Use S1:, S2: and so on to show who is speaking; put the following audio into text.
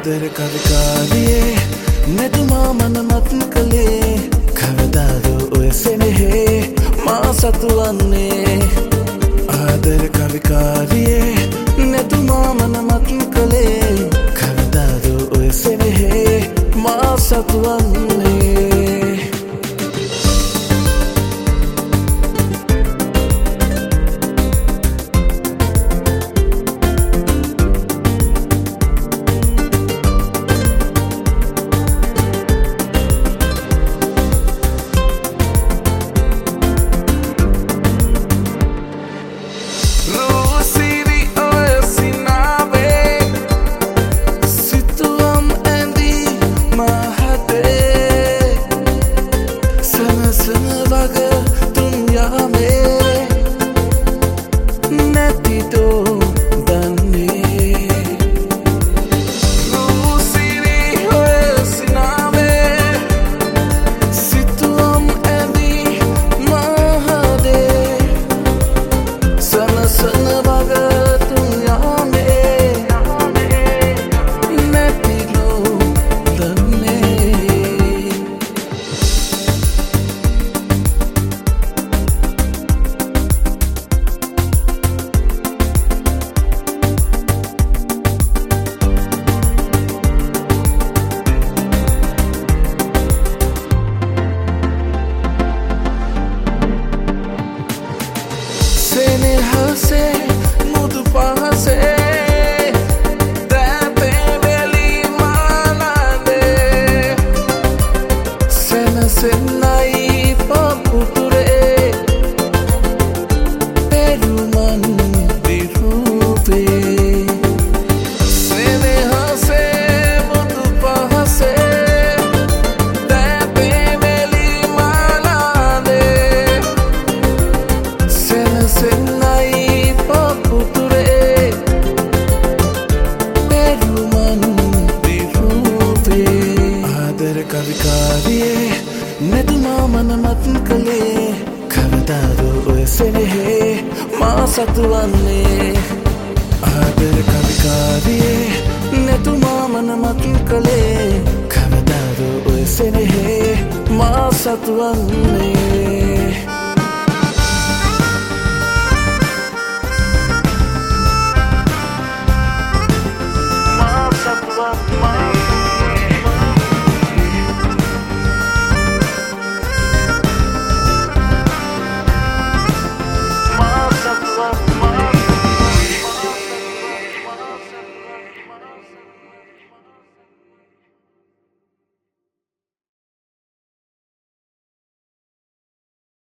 S1: ආදර කවිකාරියේ නැතුමා මන මත් කළේ කවදාද ඔය සෙනෙහේ මා සතු වන්නේ ආදර කවිකාරියේ නැතුමා මන මත් කළේ කවදාද ඔය සෙනෙහේ මා සතු වන්නේ हसे मुदु पासे दे बेली माना दे सन सेनाई पपुतुरे पेरुमन बिरूपे सेने हसे मुदु पासे दे बेली माना दे सन कविकारिये නැතුමා මන මත් කළේ කවදාද ඔය සෙනෙහේ මා සතු වන්නේ ආදර කවිකාරියේ නැතුමා මන මත් කළේ කවදාද ඔය සෙනෙහේ මා සතු වන්නේ